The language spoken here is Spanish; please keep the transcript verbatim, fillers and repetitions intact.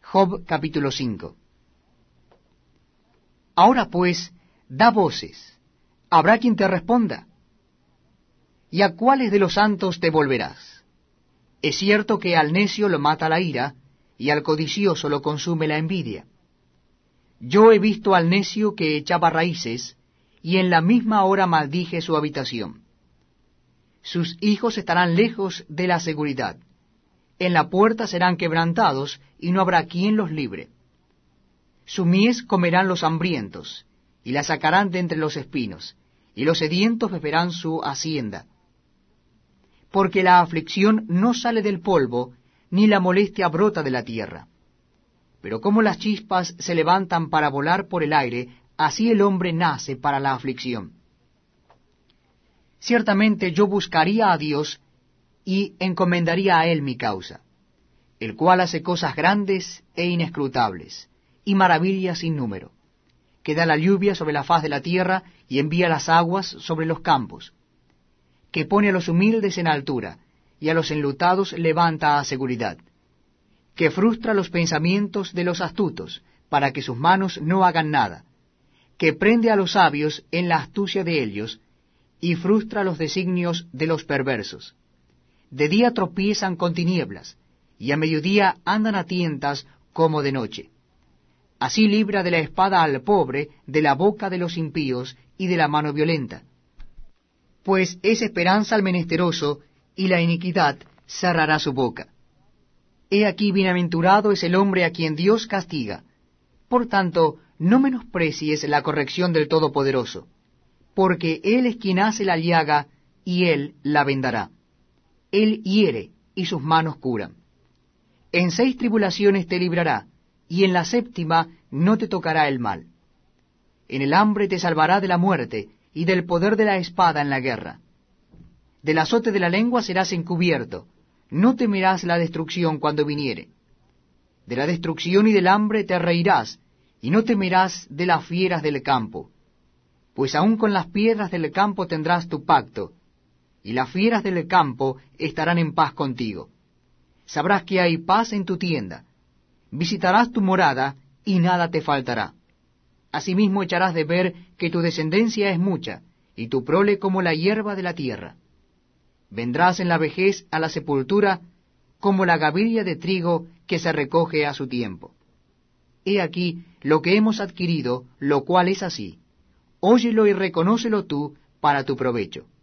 Job capítulo cinco. Ahora pues, da voces, ¿habrá quien te responda? ¿Y a cuáles de los santos te volverás? Es cierto que al necio lo mata la ira, y al codicioso lo consume la envidia. Yo he visto al necio que echaba raíces, y en la misma hora maldije su habitación. Sus hijos estarán lejos de la seguridad. En la puerta serán quebrantados, y no habrá quien los libre. Su mies comerán los hambrientos, y la sacarán de entre los espinos, y los sedientos beberán su hacienda. Porque la aflicción no sale del polvo, ni la molestia brota de la tierra. Pero como las chispas se levantan para volar por el aire, así el hombre nace para la aflicción. Ciertamente yo buscaría a Dios, y encomendaría a él mi causa, el cual hace cosas grandes e inescrutables, y maravillas sin número, que da la lluvia sobre la faz de la tierra, y envía las aguas sobre los campos, que pone a los humildes en altura, y a los enlutados levanta a seguridad, que frustra los pensamientos de los astutos, para que sus manos no hagan nada, que prende a los sabios en la astucia de ellos, y frustra los designios de los perversos. De día tropiezan con tinieblas, y a mediodía andan a tientas como de noche. Así libra de la espada al pobre, de la boca de los impíos, y de la mano violenta. Pues es esperanza al menesteroso, y la iniquidad cerrará su boca. He aquí bienaventurado es el hombre a quien Dios castiga. Por tanto, no menosprecies la corrección del Todopoderoso, porque Él es quien hace la llaga, y Él la vendará. Él hiere, y sus manos curan. En seis tribulaciones te librará, y en la séptima no te tocará el mal. En el hambre te salvará de la muerte, y del poder de la espada en la guerra. Del azote de la lengua serás encubierto, no temerás la destrucción cuando viniere. De la destrucción y del hambre te reirás, y no temerás de las fieras del campo. Pues aun con las piedras del campo tendrás tu pacto, y las fieras del campo estarán en paz contigo. Sabrás que hay paz en tu tienda. Visitarás tu morada, y nada te faltará. Asimismo echarás de ver que tu descendencia es mucha, y tu prole como la hierba de la tierra. Vendrás en la vejez a la sepultura, como la gavilla de trigo que se recoge a su tiempo. He aquí lo que hemos adquirido, lo cual es así. Óyelo y reconócelo tú para tu provecho.